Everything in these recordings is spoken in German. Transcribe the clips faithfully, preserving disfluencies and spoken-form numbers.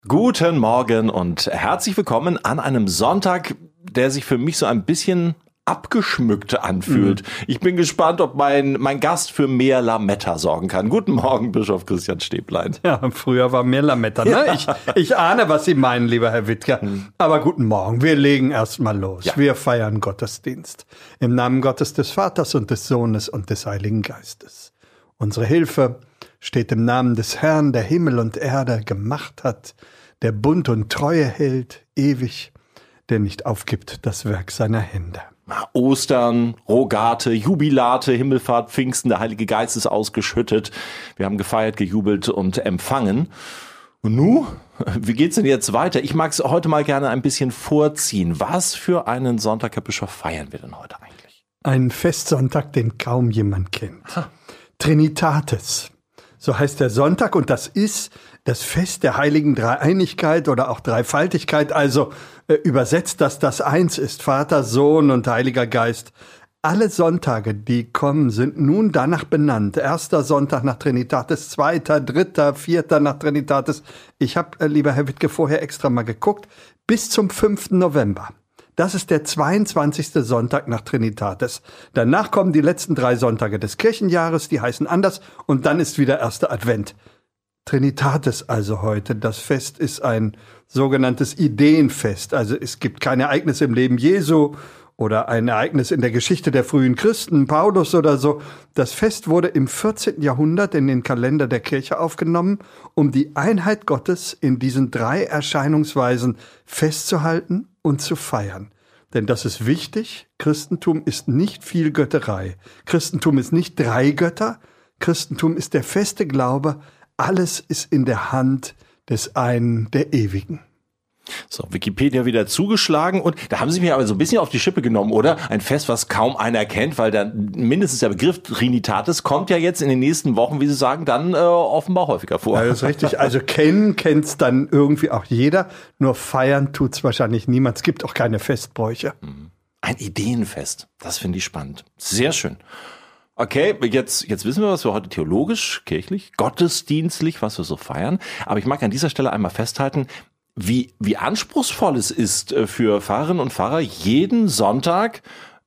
Guten Morgen und herzlich willkommen an einem Sonntag, der sich für mich so ein bisschen abgeschmückt anfühlt. Mhm. Ich bin gespannt, ob mein mein Gast für mehr Lametta sorgen kann. Guten Morgen, Bischof Christian Stäblein. Ja, früher war mehr Lametta, ne? Ja. Ich, ich ahne, was Sie meinen, lieber Herr Wittger. Mhm. Aber guten Morgen, wir legen erst mal los. Ja. Wir feiern Gottesdienst. Im Namen Gottes des Vaters und des Sohnes und des Heiligen Geistes. Unsere Hilfe steht im Namen des Herrn, der Himmel und Erde gemacht hat, der Bund und Treue hält, ewig, der nicht aufgibt das Werk seiner Hände. Ostern, Rogate, Jubilate, Himmelfahrt, Pfingsten, der Heilige Geist ist ausgeschüttet. Wir haben gefeiert, gejubelt und empfangen. Und nun, wie geht's denn jetzt weiter? Ich mag es heute mal gerne ein bisschen vorziehen. Was für einen Sonntag, Herr Bischof, feiern wir denn heute eigentlich? Einen Festsonntag, den kaum jemand kennt. Ha. Trinitatis. So heißt der Sonntag und das ist das Fest der heiligen Dreieinigkeit oder auch Dreifaltigkeit, also äh, übersetzt, dass das eins ist, Vater, Sohn und Heiliger Geist. Alle Sonntage, die kommen, sind nun danach benannt. Erster Sonntag nach Trinitatis, zweiter, dritter, vierter nach Trinitatis. Ich habe, äh, lieber Herr Wittke, vorher extra mal geguckt, bis zum fünften November. Das ist der zweiundzwanzigste Sonntag nach Trinitatis. Danach kommen die letzten drei Sonntage des Kirchenjahres, die heißen anders, und dann ist wieder erster Advent. Trinitatis also heute. Das Fest ist ein sogenanntes Ideenfest. Also es gibt kein Ereignis im Leben Jesu oder ein Ereignis in der Geschichte der frühen Christen, Paulus oder so. Das Fest wurde im vierzehnten Jahrhundert in den Kalender der Kirche aufgenommen, um die Einheit Gottes in diesen drei Erscheinungsweisen festzuhalten und zu feiern. Denn das ist wichtig. Christentum ist nicht viel Götterei. Christentum ist nicht drei Götter. Christentum ist der feste Glaube, alles ist in der Hand des einen, der Ewigen. So, Wikipedia wieder zugeschlagen und da haben Sie mich aber so ein bisschen auf die Schippe genommen, oder? Ein Fest, was kaum einer kennt, weil dann mindestens der Begriff Trinitatis kommt ja jetzt in den nächsten Wochen, wie Sie sagen, dann äh, offenbar häufiger vor. Ja, das ist richtig. Also kennen kennt's dann irgendwie auch jeder, nur feiern tut's wahrscheinlich niemand. Es gibt auch keine Festbräuche. Ein Ideenfest, das finde ich spannend. Sehr schön. Okay, jetzt, jetzt wissen wir, was wir heute theologisch, kirchlich, gottesdienstlich, was wir so feiern. Aber ich mag an dieser Stelle einmal festhalten, wie, wie anspruchsvoll es ist für Pfarrerinnen und Pfarrer, jeden Sonntag,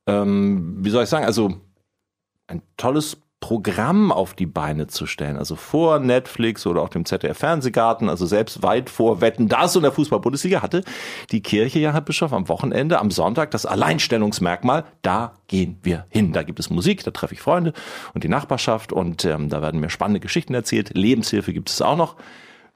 ähm, wie soll ich sagen, also ein tolles Programm auf die Beine zu stellen. Also vor Netflix oder auch dem Z D F-Fernsehgarten, also selbst weit vor Wetten, das und der Fußball-Bundesliga hatte die Kirche ja, Herr Bischof, am Wochenende, am Sonntag das Alleinstellungsmerkmal, da gehen wir hin. Da gibt es Musik, da treffe ich Freunde und die Nachbarschaft und ähm, da werden mir spannende Geschichten erzählt. Lebenshilfe gibt es auch noch.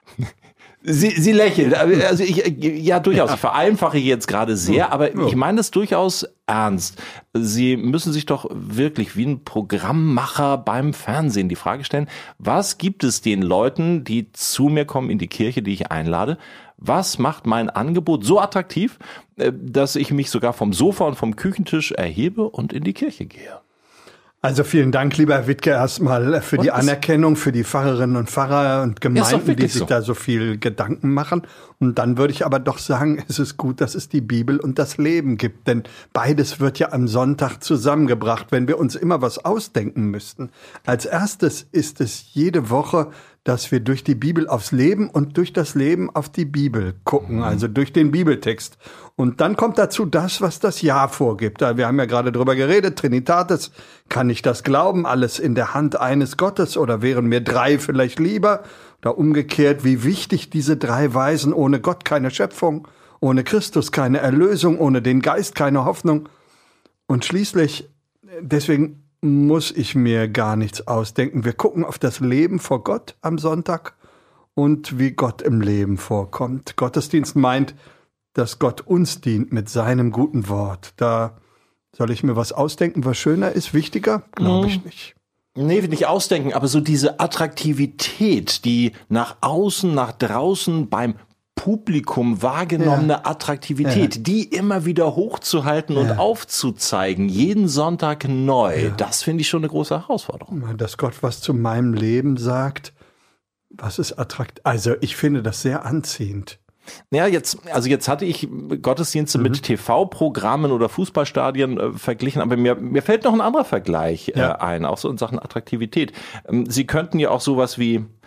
Sie, Sie lächeln. Also ich, ja, durchaus. Ich vereinfache jetzt gerade sehr, aber ich meine das durchaus ernst. Sie müssen sich doch wirklich wie ein Programmmacher beim Fernsehen die Frage stellen, was gibt es den Leuten, die zu mir kommen in die Kirche, die ich einlade? Was macht mein Angebot so attraktiv, dass ich mich sogar vom Sofa und vom Küchentisch erhebe und in die Kirche gehe? Also vielen Dank, lieber Herr Wittke, erstmal für und die Anerkennung für die Pfarrerinnen und Pfarrer und Gemeinden, die sich so. da so viel Gedanken machen. Und dann würde ich aber doch sagen, es ist gut, dass es die Bibel und das Leben gibt. Denn beides wird ja am Sonntag zusammengebracht, wenn wir uns immer was ausdenken müssten. Als erstes ist es jede Woche, dass wir durch die Bibel aufs Leben und durch das Leben auf die Bibel gucken, also durch den Bibeltext. Und dann kommt dazu das, was das Jahr vorgibt. Wir haben ja gerade drüber geredet, Trinitatis, kann ich das glauben, alles in der Hand eines Gottes oder wären mir drei vielleicht lieber? Oder umgekehrt, wie wichtig diese drei Weisen, ohne Gott keine Schöpfung, ohne Christus keine Erlösung, ohne den Geist keine Hoffnung. Und schließlich, deswegen muss ich mir gar nichts ausdenken. Wir gucken auf das Leben vor Gott am Sonntag und wie Gott im Leben vorkommt. Gottesdienst meint, dass Gott uns dient mit seinem guten Wort. Da soll ich mir was ausdenken, was schöner ist, wichtiger? Glaube ich nicht. Nee, nicht ausdenken, aber so diese Attraktivität, die nach außen, nach draußen beim Publikum wahrgenommene ja. Attraktivität, ja. die immer wieder hochzuhalten ja. und aufzuzeigen, jeden Sonntag neu, ja. das finde ich schon eine große Herausforderung. Dass Gott was zu meinem Leben sagt, was ist attraktiv? Also ich finde das sehr anziehend. Ja, jetzt, also jetzt hatte ich Gottesdienste mhm. mit T V-Programmen oder Fußballstadien äh, verglichen, aber mir, mir fällt noch ein anderer Vergleich äh, ja. ein, auch so in Sachen Attraktivität. Ähm, Sie könnten ja auch sowas wie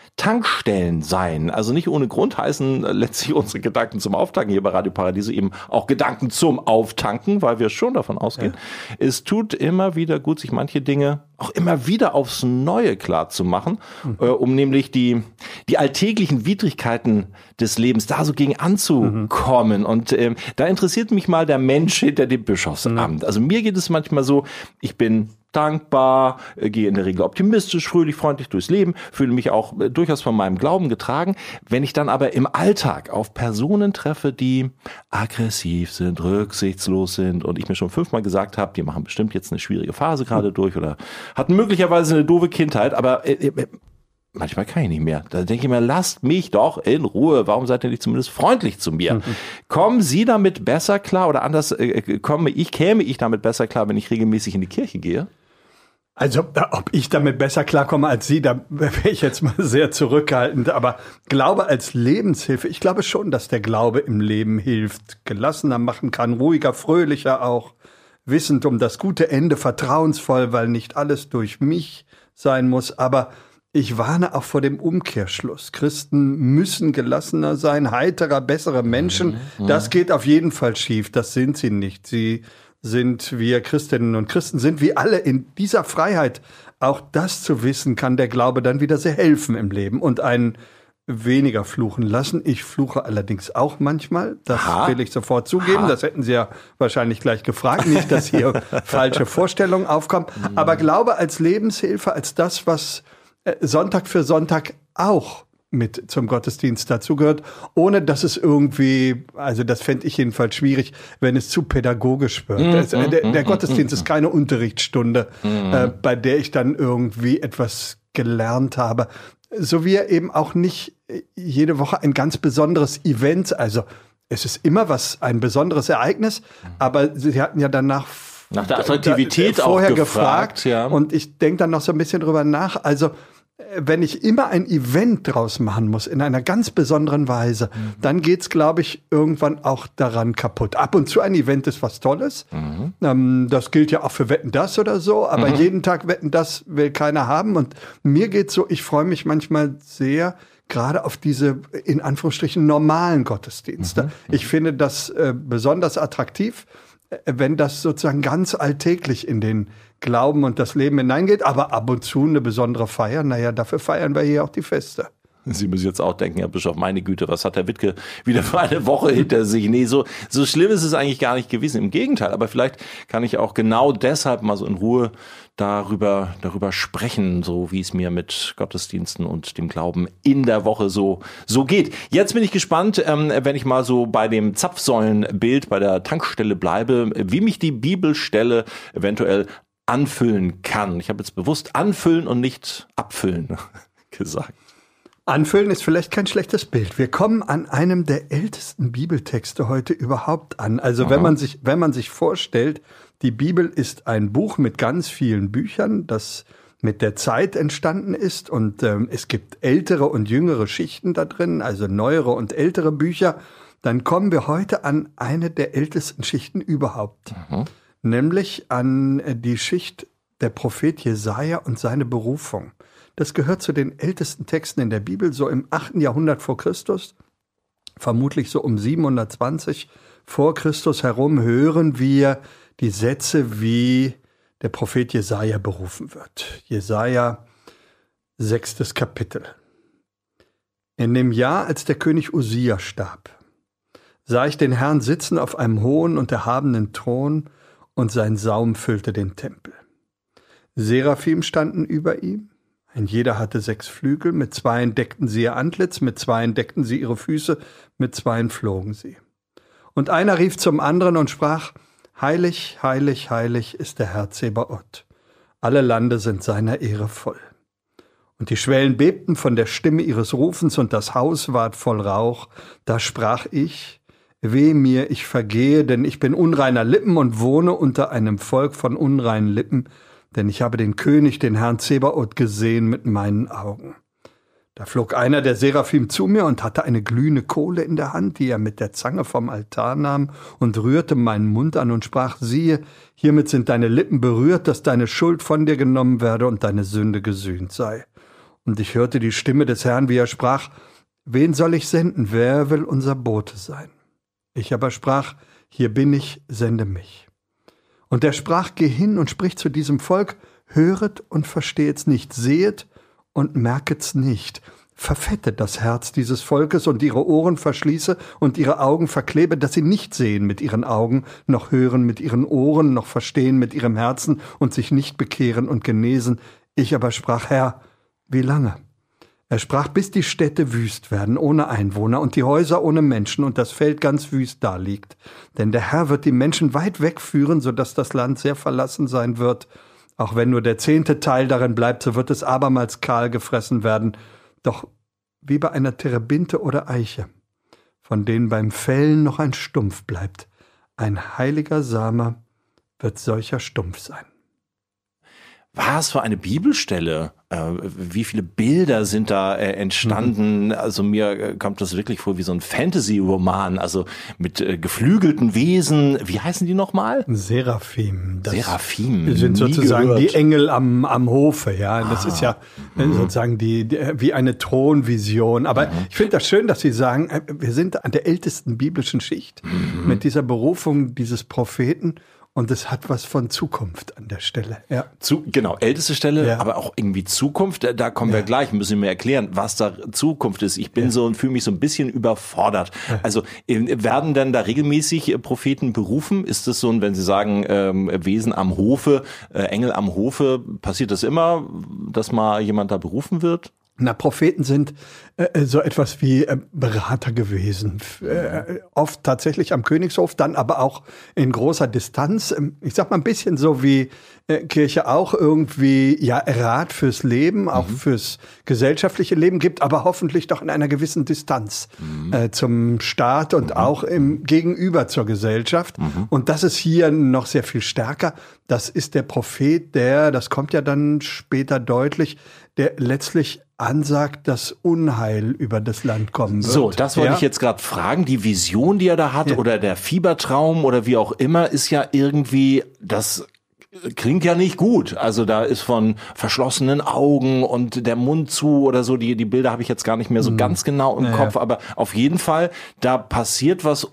Tankstellen sein. Also nicht ohne Grund heißen letztlich unsere Gedanken zum Auftanken hier bei Radio Paradiso eben auch Gedanken zum Auftanken, weil wir schon davon ausgehen, ja. Es tut immer wieder gut, sich manche Dinge auch immer wieder aufs Neue klar zu machen, mhm. äh, um nämlich die, die alltäglichen Widrigkeiten des Lebens da so gegen anzukommen. Mhm. Und ähm, da interessiert mich mal der Mensch hinter dem Bischofsamt. Mhm. Also mir geht es manchmal so, ich bin dankbar, äh, gehe in der Regel optimistisch, fröhlich, freundlich durchs Leben, fühle mich auch äh, durchaus von meinem Glauben getragen. Wenn ich dann aber im Alltag auf Personen treffe, die aggressiv sind, rücksichtslos sind und ich mir schon fünfmal gesagt habe, die machen bestimmt jetzt eine schwierige Phase gerade mhm. durch oder hatten möglicherweise eine doofe Kindheit, aber äh, äh, manchmal kann ich nicht mehr. Da denke ich mir, lasst mich doch in Ruhe. Warum seid ihr nicht zumindest freundlich zu mir? Mhm. Kommen Sie damit besser klar oder anders äh, komme ich, käme ich damit besser klar, wenn ich regelmäßig in die Kirche gehe? Also, ob ich damit besser klarkomme als Sie, da wäre ich jetzt mal sehr zurückhaltend. Aber Glaube als Lebenshilfe, ich glaube schon, dass der Glaube im Leben hilft, gelassener machen kann, ruhiger, fröhlicher auch, wissend um das gute Ende, vertrauensvoll, weil nicht alles durch mich sein muss. Aber ich warne auch vor dem Umkehrschluss. Christen müssen gelassener sein, heiterer, bessere Menschen. Mhm. Das geht auf jeden Fall schief. Das sind sie nicht. Sie sind, wir Christinnen und Christen sind wie alle in dieser Freiheit. Auch das zu wissen, kann der Glaube dann wieder sehr helfen im Leben und einen weniger fluchen lassen. Ich fluche allerdings auch manchmal. Das Aha. will ich sofort zugeben. Aha. Das hätten Sie ja wahrscheinlich gleich gefragt. Nicht, dass hier falsche Vorstellungen aufkommen. Mhm. Aber Glaube als Lebenshilfe, als das, was Sonntag für Sonntag auch mit zum Gottesdienst dazugehört, ohne dass es irgendwie, also das fände ich jedenfalls schwierig, wenn es zu pädagogisch wird. Mm, das, mm, der, der mm, Gottesdienst mm, ist keine Unterrichtsstunde, mm. äh, bei der ich dann irgendwie etwas gelernt habe. So wie er eben auch nicht jede Woche ein ganz besonderes Event, also es ist immer was, ein besonderes Ereignis, aber Sie hatten ja danach nach der Attraktivität da, vorher auch gefragt, gefragt ja. Und ich denke dann noch so ein bisschen drüber nach. Also wenn ich immer ein Event draus machen muss, in einer ganz besonderen Weise, mhm. dann geht's, glaube ich, irgendwann auch daran kaputt. Ab und zu ein Event ist was Tolles. Mhm. Ähm, das gilt ja auch für Wetten, das oder so. Aber mhm. jeden Tag Wetten, das will keiner haben. Und mir geht's so, ich freue mich manchmal sehr gerade auf diese, in Anführungsstrichen, normalen Gottesdienste. Mhm. Ich finde das äh, besonders attraktiv, wenn das sozusagen ganz alltäglich in den Glauben und das Leben hineingeht, aber ab und zu eine besondere Feier, naja, dafür feiern wir hier auch die Feste. Sie müssen jetzt auch denken, Herr Bischof, meine Güte, was hat Herr Wittke wieder für eine Woche hinter sich? Nee, so, so schlimm ist es eigentlich gar nicht gewesen. Im Gegenteil, aber vielleicht kann ich auch genau deshalb mal so in Ruhe darüber, darüber sprechen, so wie es mir mit Gottesdiensten und dem Glauben in der Woche so, so geht. Jetzt bin ich gespannt, ähm, wenn ich mal so bei dem Zapfsäulenbild bei der Tankstelle bleibe, wie mich die Bibelstelle eventuell anfüllen kann. Ich habe jetzt bewusst anfüllen und nicht abfüllen gesagt. Anfüllen ist vielleicht kein schlechtes Bild. Wir kommen an einem der ältesten Bibeltexte heute überhaupt an. Also Aha. wenn man sich, wenn man sich vorstellt, die Bibel ist ein Buch mit ganz vielen Büchern, das mit der Zeit entstanden ist und ähm, es gibt ältere und jüngere Schichten da drin, also neuere und ältere Bücher, dann kommen wir heute an eine der ältesten Schichten überhaupt. Aha. Nämlich an die Schicht der Prophet Jesaja und seine Berufung. Das gehört zu den ältesten Texten in der Bibel, so im achten Jahrhundert vor Christus, vermutlich so um siebenhundertzwanzig vor Christus herum, hören wir die Sätze, wie der Prophet Jesaja berufen wird. Jesaja, sechstes Kapitel. In dem Jahr, als der König Usia starb, sah ich den Herrn sitzen auf einem hohen und erhabenen Thron, und sein Saum füllte den Tempel. Seraphim standen über ihm. Ein jeder hatte sechs Flügel, mit zweien deckten sie ihr Antlitz, mit zweien deckten sie ihre Füße, mit zweien flogen sie. Und einer rief zum anderen und sprach, Heilig, heilig, heilig ist der Herr Zebaoth. Alle Lande sind seiner Ehre voll. Und die Schwellen bebten von der Stimme ihres Rufens und das Haus ward voll Rauch. Da sprach ich, weh mir, ich vergehe, denn ich bin unreiner Lippen und wohne unter einem Volk von unreinen Lippen, denn ich habe den König, den Herrn Zebaoth, gesehen mit meinen Augen. Da flog einer der Seraphim zu mir und hatte eine glühende Kohle in der Hand, die er mit der Zange vom Altar nahm und rührte meinen Mund an und sprach, siehe, hiermit sind deine Lippen berührt, dass deine Schuld von dir genommen werde und deine Sünde gesühnt sei. Und ich hörte die Stimme des Herrn, wie er sprach, wen soll ich senden? Wer will unser Bote sein? Ich aber sprach, hier bin ich, sende mich. Und er sprach, geh hin und sprich zu diesem Volk, höret und versteht's nicht, sehet und merket's nicht. Verfette das Herz dieses Volkes und ihre Ohren verschließe und ihre Augen verklebe, dass sie nicht sehen mit ihren Augen, noch hören mit ihren Ohren, noch verstehen mit ihrem Herzen und sich nicht bekehren und genesen. Ich aber sprach, Herr, wie lange? Er sprach, bis die Städte wüst werden, ohne Einwohner, und die Häuser ohne Menschen, und das Feld ganz wüst daliegt. Denn der Herr wird die Menschen weit wegführen, so dass das Land sehr verlassen sein wird. Auch wenn nur der zehnte Teil darin bleibt, so wird es abermals kahl gefressen werden. Doch wie bei einer Terebinte oder Eiche, von denen beim Fällen noch ein Stumpf bleibt, ein heiliger Same wird solcher Stumpf sein. Was für eine Bibelstelle. Äh, wie viele Bilder sind da äh, entstanden? Mhm. Also mir äh, kommt das wirklich vor wie so ein Fantasy-Roman, also mit äh, geflügelten Wesen. Wie heißen die nochmal? Seraphim. Das Seraphim. sind sozusagen gehört. die Engel am, am Hofe, ja. Das ah. ist ja mhm. sozusagen die, die wie eine Thronvision. Aber mhm. ich finde das schön, dass Sie sagen, wir sind an der ältesten biblischen Schicht mhm. mit dieser Berufung dieses Propheten. Und es hat was von Zukunft an der Stelle. Ja. Zu, genau, älteste Stelle, ja. aber auch irgendwie Zukunft. Da kommen ja. wir gleich, müssen wir erklären, was da Zukunft ist. Ich bin ja. so und fühle mich so ein bisschen überfordert. Ja. Also werden denn da regelmäßig Propheten berufen? Ist das so, wenn Sie sagen, ähm, Wesen am Hofe, äh, Engel am Hofe, passiert das immer, dass mal jemand da berufen wird? Na, Propheten sind äh, so etwas wie äh, Berater gewesen. Äh, oft tatsächlich am Königshof, dann aber auch in großer Distanz. Ich sag mal ein bisschen so wie äh, Kirche auch irgendwie ja Rat fürs Leben, auch mhm. fürs gesellschaftliche Leben gibt, aber hoffentlich doch in einer gewissen Distanz mhm. äh, zum Staat und mhm. auch im Gegenüber zur Gesellschaft. Mhm. Und das ist hier noch sehr viel stärker. Das ist der Prophet, der, das kommt ja dann später deutlich, der letztlich ansagt, dass Unheil über das Land kommen wird. So, das wollte ja? ich jetzt gerade fragen. Die Vision, die er da hat, ja. oder der Fiebertraum oder wie auch immer, ist ja irgendwie, das klingt ja nicht gut. Also da ist von verschlossenen Augen und der Mund zu oder so. Die, die Bilder habe ich jetzt gar nicht mehr so hm. ganz genau im ja, Kopf. Ja. Aber auf jeden Fall, da passiert was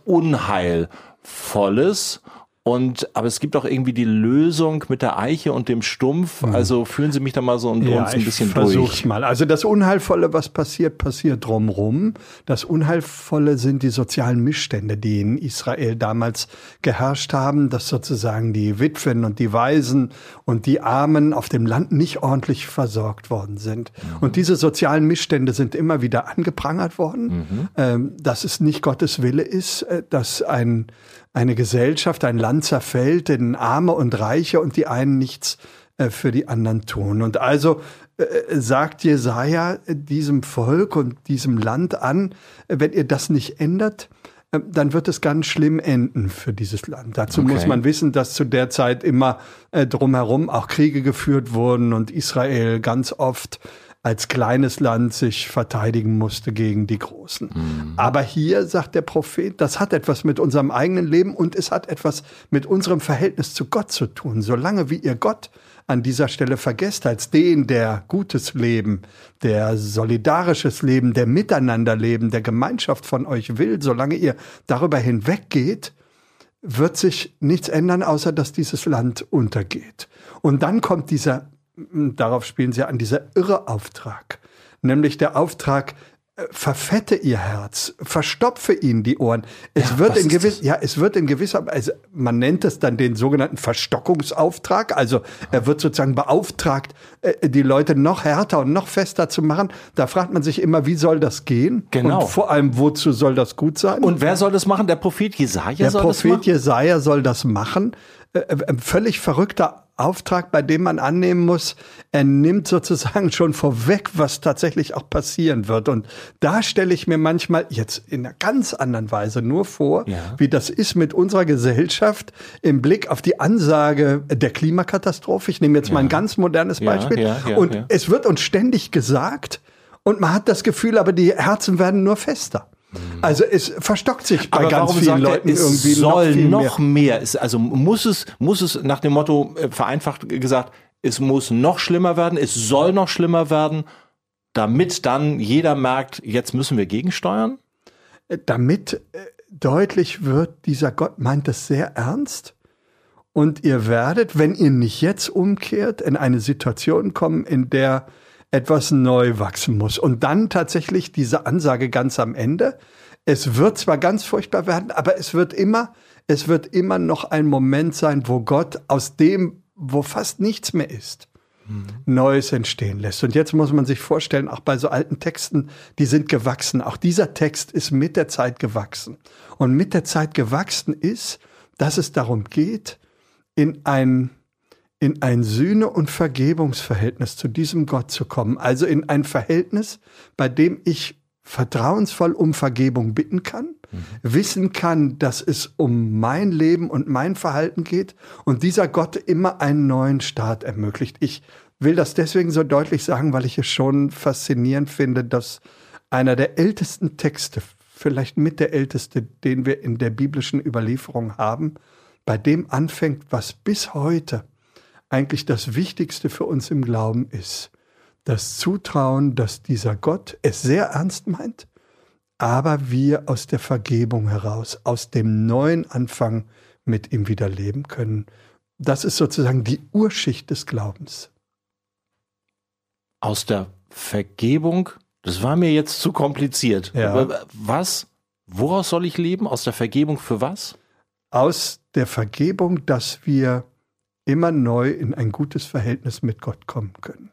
Unheilvolles. Und, aber es gibt auch irgendwie die Lösung mit der Eiche und dem Stumpf. Also fühlen Sie mich da mal so und ja, uns ein bisschen ich durch. Versuch's mal. Also das Unheilvolle, was passiert, passiert drumrum. Das Unheilvolle sind die sozialen Missstände, die in Israel damals geherrscht haben, dass sozusagen die Witwen und die Waisen und die Armen auf dem Land nicht ordentlich versorgt worden sind. Mhm. Und diese sozialen Missstände sind immer wieder angeprangert worden, mhm. dass es nicht Gottes Wille ist, dass ein eine Gesellschaft, ein Land zerfällt in Arme und Reiche und die einen nichts äh, für die anderen tun. Und also äh, sagt Jesaja diesem Volk und diesem Land an, wenn ihr das nicht ändert, äh, dann wird es ganz schlimm enden für dieses Land. Dazu okay. muss man wissen, dass zu der Zeit immer äh, drumherum auch Kriege geführt wurden und Israel ganz oft als kleines Land sich verteidigen musste gegen die Großen. Mhm. Aber hier sagt der Prophet, das hat etwas mit unserem eigenen Leben und es hat etwas mit unserem Verhältnis zu Gott zu tun. Solange wie ihr Gott an dieser Stelle vergesst als den, der gutes Leben, der solidarisches Leben, der Miteinanderleben, der Gemeinschaft von euch will, solange ihr darüber hinweggeht, wird sich nichts ändern, außer dass dieses Land untergeht. Und dann kommt dieser darauf spielen sie an, dieser irre Auftrag, nämlich der Auftrag, verfette ihr Herz, verstopfe ihnen die Ohren. Es ja, wird in gewiss, ja, es wird in gewisser, also man nennt es dann den sogenannten Verstockungsauftrag. Also er wird sozusagen beauftragt, die Leute noch härter und noch fester zu machen. Da fragt man sich immer, wie soll das gehen? Genau. Und vor allem, wozu soll das gut sein? Und wer soll das machen? Der Prophet Jesaja Der soll Prophet das machen? Jesaja soll das machen. Ein völlig verrückter Auftrag, bei dem man annehmen muss, er nimmt sozusagen schon vorweg, was tatsächlich auch passieren wird. Und da stelle ich mir manchmal jetzt in einer ganz anderen Weise nur vor, ja. wie das ist mit unserer Gesellschaft im Blick auf die Ansage der Klimakatastrophe. Ich nehme jetzt ja. mal ein ganz modernes Beispiel. Ja, ja, ja, und ja. es wird uns ständig gesagt und man hat das Gefühl, aber die Herzen werden nur fester. Also es verstockt sich bei aber ganz vielen sagt Leuten er, es irgendwie soll noch, viel noch mehr. mehr. Es, also muss es, muss es nach dem Motto äh, vereinfacht gesagt, es muss noch schlimmer werden, es soll noch schlimmer werden. damit dann jeder merkt, jetzt müssen wir gegensteuern? Damit äh, deutlich wird, dieser Gott meint es sehr ernst. Und ihr werdet, wenn ihr nicht jetzt umkehrt, in eine Situation kommen, in der etwas neu wachsen muss. Und dann tatsächlich diese Ansage ganz am Ende. Es wird zwar ganz furchtbar werden, aber es wird immer, es wird immer noch ein Moment sein, wo Gott aus dem, wo fast nichts mehr ist, mhm. Neues entstehen lässt. Und jetzt muss man sich vorstellen, auch bei so alten Texten, die sind gewachsen. Auch dieser Text ist mit der Zeit gewachsen. Und mit der Zeit gewachsen ist, dass es darum geht, in ein, in ein Sühne- und Vergebungsverhältnis zu diesem Gott zu kommen. Also in ein Verhältnis, bei dem ich vertrauensvoll um Vergebung bitten kann, mhm. wissen kann, dass es um mein Leben und mein Verhalten geht und dieser Gott immer einen neuen Start ermöglicht. Ich will das deswegen so deutlich sagen, weil ich es schon faszinierend finde, dass einer der ältesten Texte, vielleicht mit der älteste, den wir in der biblischen Überlieferung haben, bei dem anfängt, was bis heute eigentlich das Wichtigste für uns im Glauben ist. Das Zutrauen, dass dieser Gott es sehr ernst meint, aber wir aus der Vergebung heraus, aus dem neuen Anfang mit ihm wieder leben können. Das ist sozusagen die Urschicht des Glaubens. Aus der Vergebung, das war mir jetzt zu kompliziert. Ja. Was? Woraus soll ich leben? Aus der Vergebung für was? Aus der Vergebung, dass wir immer neu in ein gutes Verhältnis mit Gott kommen können.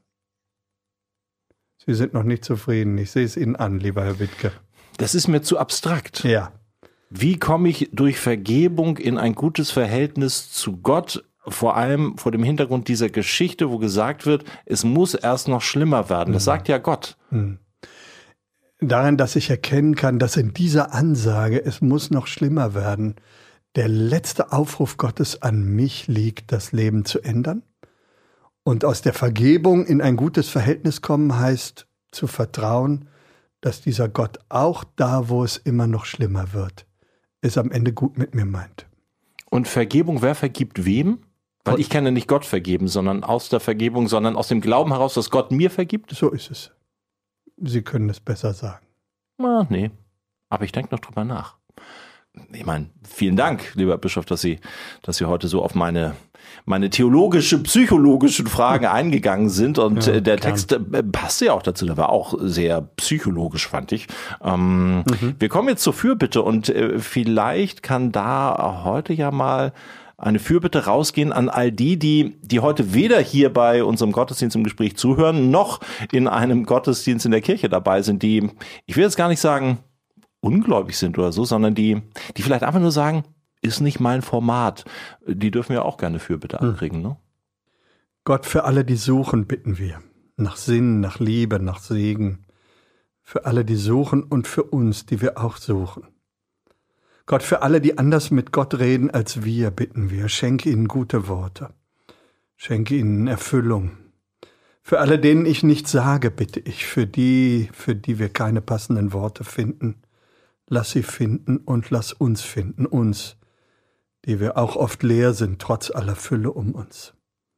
Sie sind noch nicht zufrieden. Ich sehe es Ihnen an, lieber Herr Wittke. Das ist mir zu abstrakt. Ja. Wie komme ich durch Vergebung in ein gutes Verhältnis zu Gott? Vor allem vor dem Hintergrund dieser Geschichte, wo gesagt wird, es muss erst noch schlimmer werden. Das mhm. sagt ja Gott. Mhm. Darin, dass ich erkennen kann, dass in dieser Ansage, es muss noch schlimmer werden, der letzte Aufruf Gottes an mich liegt, das Leben zu ändern. Und aus der Vergebung in ein gutes Verhältnis kommen heißt, zu vertrauen, dass dieser Gott auch da, wo es immer noch schlimmer wird, es am Ende gut mit mir meint. Und Vergebung, wer vergibt wem? Weil ich kann ja nicht Gott vergeben, sondern aus der Vergebung, sondern aus dem Glauben heraus, dass Gott mir vergibt? So ist es. Sie können es besser sagen. Ah, nee, aber ich denke noch drüber nach. Ich meine, vielen Dank, lieber Bischof, dass Sie, dass Sie heute so auf meine, meine theologische, psychologischen Fragen eingegangen sind. Und ja, der gern. Text passte ja auch dazu, der war auch sehr psychologisch, fand ich. Ähm, mhm. Wir kommen jetzt zur Fürbitte und äh, vielleicht kann da heute ja mal eine Fürbitte rausgehen an all die, die, die heute weder hier bei unserem Gottesdienst im Gespräch zuhören, noch in einem Gottesdienst in der Kirche dabei sind, die, ich will jetzt gar nicht sagen, ungläubig sind oder so, sondern die, die vielleicht einfach nur sagen, ist nicht mein Format. Die dürfen ja auch gerne Fürbitte ankriegen, ne? Gott, für alle, die suchen, bitten wir. Nach Sinn, nach Liebe, nach Segen. Für alle, die suchen und für uns, die wir auch suchen. Gott, für alle, die anders mit Gott reden als wir, bitten wir. Schenke ihnen gute Worte. Schenke ihnen Erfüllung. Für alle, denen ich nichts sage, bitte ich. Für die, für die wir keine passenden Worte finden, lass sie finden und lass uns finden, uns, die wir auch oft leer sind, trotz aller Fülle um uns.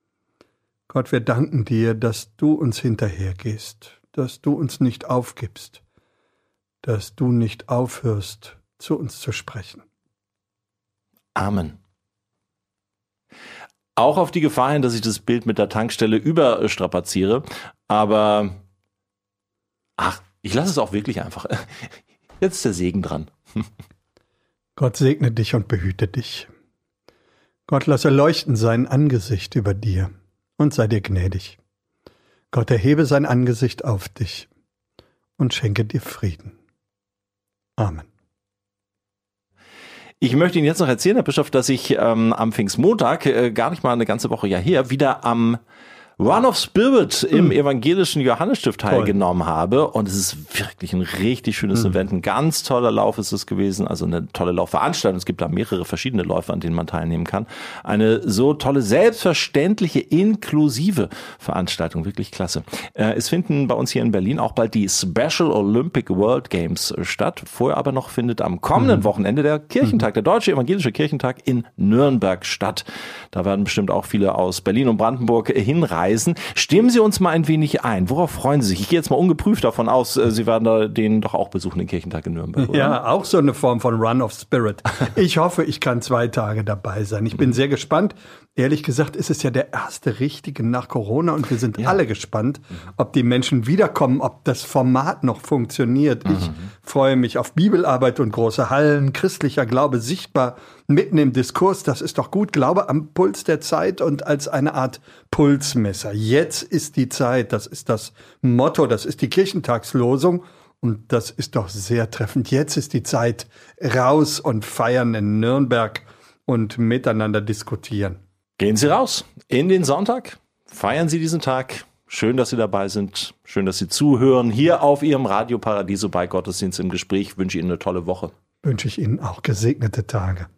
Gott, wir danken dir, dass du uns hinterhergehst, dass du uns nicht aufgibst, dass du nicht aufhörst, zu uns zu sprechen. Amen. Auch auf die Gefahr hin, dass ich das Bild mit der Tankstelle überstrapaziere, aber ach, ich lasse es auch wirklich einfach. Jetzt ist der Segen dran. Gott segne dich und behüte dich. Gott lasse leuchten sein Angesicht über dir und sei dir gnädig. Gott erhebe sein Angesicht auf dich und schenke dir Frieden. Amen. Ich möchte Ihnen jetzt noch erzählen, Herr Bischof, dass ich ähm, am Pfingstmontag, äh, gar nicht mal eine ganze Woche ja her, wieder am Run of Spirit im mm. evangelischen Johannesstift teilgenommen Toll. habe. Und es ist wirklich ein richtig schönes mm. Event. Ein ganz toller Lauf ist es gewesen. Also eine tolle Laufveranstaltung. Es gibt da mehrere verschiedene Läufe, an denen man teilnehmen kann. Eine so tolle, selbstverständliche, inklusive Veranstaltung. Wirklich klasse. Äh, es finden bei uns hier in Berlin auch bald die Special Olympic World Games statt. Vorher aber noch findet am kommenden mm. Wochenende der Kirchentag, mm. der Deutsche Evangelische Kirchentag in Nürnberg statt. Da werden bestimmt auch viele aus Berlin und Brandenburg hinreisen. reisen. Stimmen Sie uns mal ein wenig ein. Worauf freuen Sie sich? Ich gehe jetzt mal ungeprüft davon aus, Sie werden da den doch auch besuchen, den Kirchentag in Nürnberg, oder? Ja, auch so eine Form von Run of Spirit. Ich hoffe, ich kann zwei Tage dabei sein. Ich bin sehr gespannt. Ehrlich gesagt ist es ja der erste richtige nach Corona und wir sind ja. alle gespannt, ob die Menschen wiederkommen, ob das Format noch funktioniert. Ich mhm. freue mich auf Bibelarbeit und große Hallen, christlicher Glaube sichtbar mitten im Diskurs. Das ist doch gut. Glaube am Puls der Zeit und als eine Art Pulsmesser. Jetzt ist die Zeit. Das ist das Motto. Das ist die Kirchentagslosung. Und das ist doch sehr treffend. Jetzt ist die Zeit raus und feiern in Nürnberg und miteinander diskutieren. Gehen Sie raus in den Sonntag, feiern Sie diesen Tag. Schön, dass Sie dabei sind. Schön, dass Sie zuhören. Hier auf Ihrem Radio Paradiso bei Gottesdienst im Gespräch. Ich wünsche Ihnen eine tolle Woche. Wünsche ich Ihnen auch gesegnete Tage.